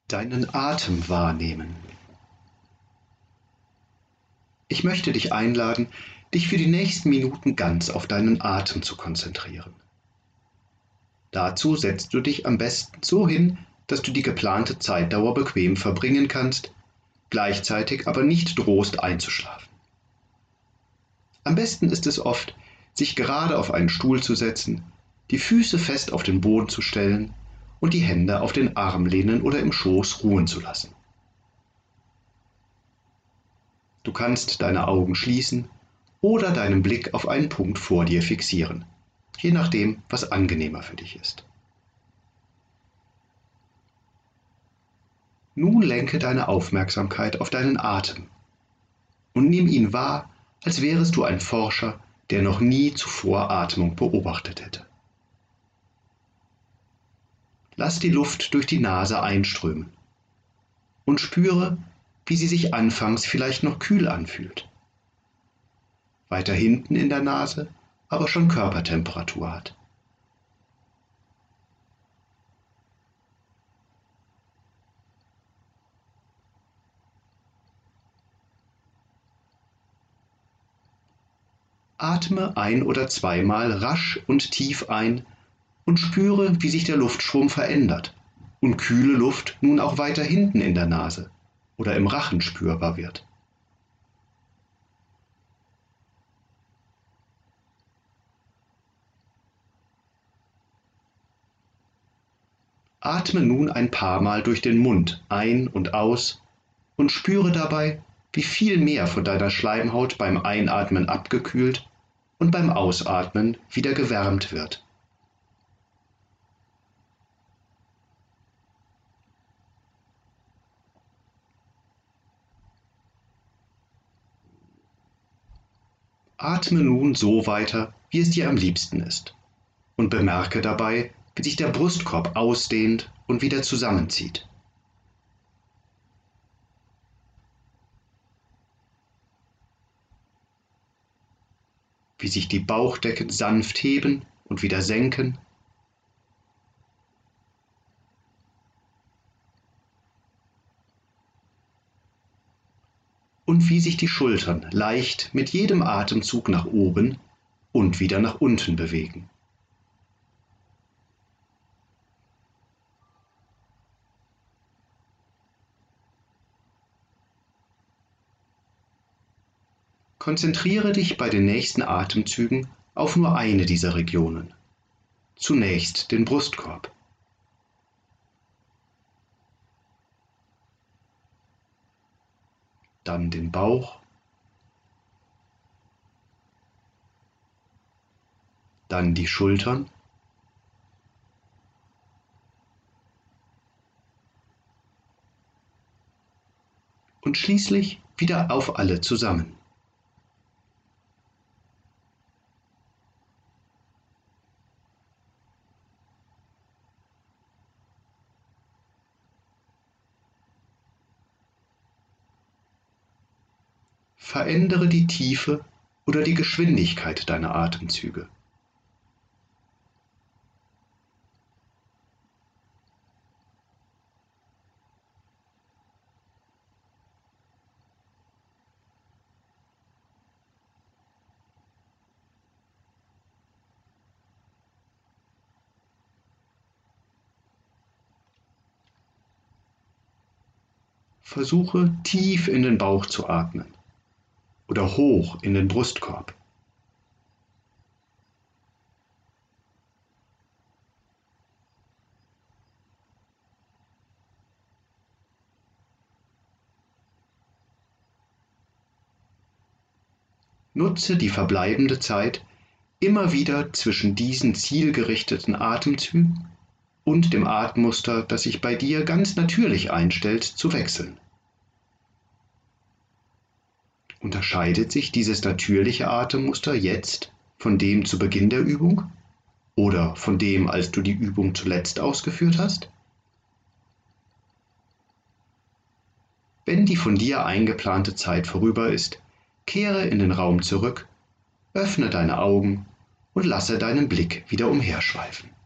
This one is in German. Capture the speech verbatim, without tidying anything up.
Deinen Atem wahrnehmen. Ich möchte dich einladen, dich für die nächsten Minuten ganz auf deinen Atem zu konzentrieren. Dazu setzt du dich am besten so hin, dass du die geplante Zeitdauer bequem verbringen kannst, gleichzeitig aber nicht drohst einzuschlafen. Am besten ist es oft, sich gerade auf einen Stuhl zu setzen, die Füße fest auf den Boden zu stellen und die Hände auf den Armlehnen oder im Schoß ruhen zu lassen. Du kannst deine Augen schließen oder deinen Blick auf einen Punkt vor dir fixieren, je nachdem, was angenehmer für dich ist. Nun lenke deine Aufmerksamkeit auf deinen Atem und nimm ihn wahr, als wärest du ein Forscher, der noch nie zuvor Atmung beobachtet hätte. Lass die Luft durch die Nase einströmen und spüre, wie sie sich anfangs vielleicht noch kühl anfühlt, weiter hinten in der Nase aber schon Körpertemperatur hat. Atme ein- oder zweimal rasch und tief ein und spüre, wie sich der Luftstrom verändert und kühle Luft nun auch weiter hinten in der Nase oder im Rachen spürbar wird. Atme nun ein paar Mal durch den Mund ein und aus und spüre dabei, wie viel mehr von deiner Schleimhaut beim Einatmen abgekühlt und beim Ausatmen wieder gewärmt wird. Atme nun so weiter, wie es dir am liebsten ist, und bemerke dabei, wie sich der Brustkorb ausdehnt und wieder zusammenzieht. Wie sich die Bauchdecken sanft heben und wieder senken. Und wie sich die Schultern leicht mit jedem Atemzug nach oben und wieder nach unten bewegen. Konzentriere dich bei den nächsten Atemzügen auf nur eine dieser Regionen. Zunächst den Brustkorb. Dann den Bauch. Dann die Schultern. Und schließlich wieder auf alle zusammen. Verändere die Tiefe oder die Geschwindigkeit deiner Atemzüge. Versuche tief in den Bauch zu atmen oder hoch in den Brustkorb. Nutze die verbleibende Zeit immer wieder zwischen diesen zielgerichteten Atemzügen und dem Atemmuster, das sich bei dir ganz natürlich einstellt, zu wechseln. Unterscheidet sich dieses natürliche Atemmuster jetzt von dem zu Beginn der Übung oder von dem, als du die Übung zuletzt ausgeführt hast? Wenn die von dir eingeplante Zeit vorüber ist, kehre in den Raum zurück, öffne deine Augen und lasse deinen Blick wieder umherschweifen.